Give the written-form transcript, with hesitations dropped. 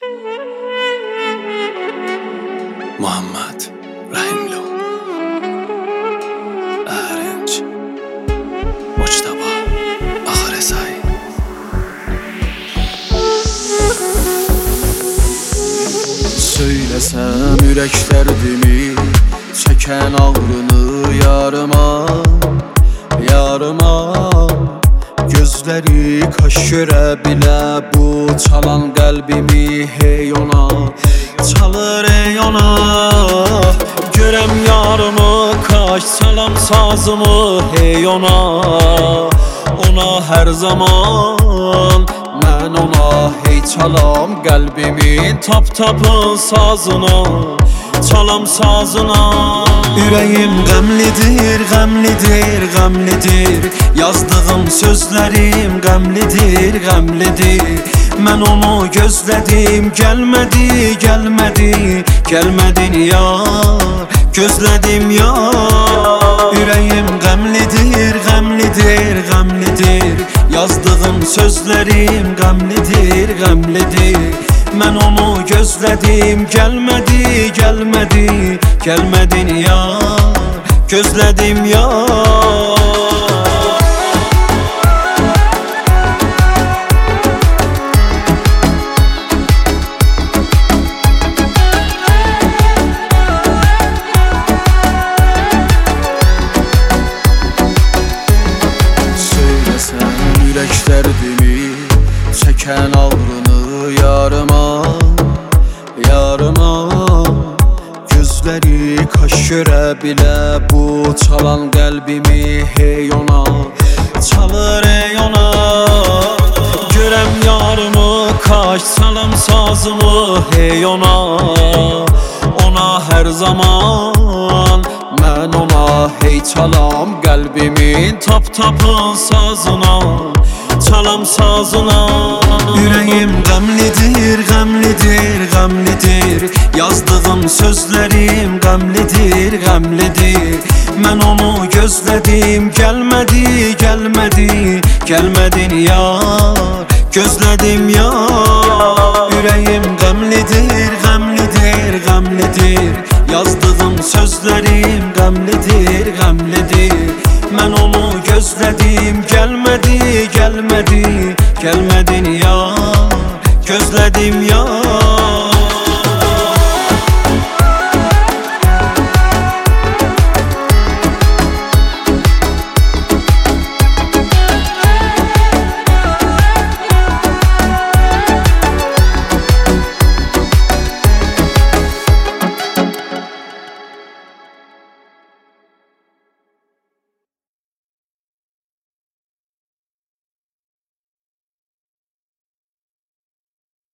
محمد رحیملو ارنج مجتبی آخر سعی Söylesem ürək dərdimi, çəkən ağrını yarıma, yarıma. Gözləri kaş görə bilə bu çalan qəlbimi, hey ona çalır ey ona. Görəm yarımı, kaş çalam sazımı, hey ona. Ona hər zaman mən ona hey çalam qəlbimin tap-tapın sazına, çalam sazına. Ürəyim qəmlidir, qəmlidir, qəmlidir. Yazdığım sözlərim qəmlidir, qəmlidir. Mən onu gözlədim, gəlmədi, gəlmədi, gəlmədin yar, gözlədim yar. Ürəyim qəmlidir, qəmlidir, qəmlidir. Yazdığım sözlərim qəmlidir, qəmlidir. Mən onu gözlədim, gəlmədi, gəlmədi, gəlmədin yar, gözlədim yar. Ürək dərdimi, çəkən ağrını yarıma, yarıma. Gözləri kaş görə bilə bu çalan qəlbimi, hey ona çalır ey ona. Görəm yarımı, kaş çalam sazımı, hey ona. Ona hər zaman mən ona hey çalam qəlbimin tap-tapın sazına, çalam sazına. Ürəyim qəmlidir, qəmlidir, qəmlidir. Yazdığım sözlərim qəmlidir, qəmlidir. Mən onu gözlədim, gəlmədi, gəlmədi, gəlmədin yar, gözlədim yar. Ürəyim qəmlidir, qəmlidir, qəmlidir. Yazdığım sözlərim qəmlidir, qəmlidir. Mən onu gözlədim, gəlmədi, gəlmədi, gəlmədin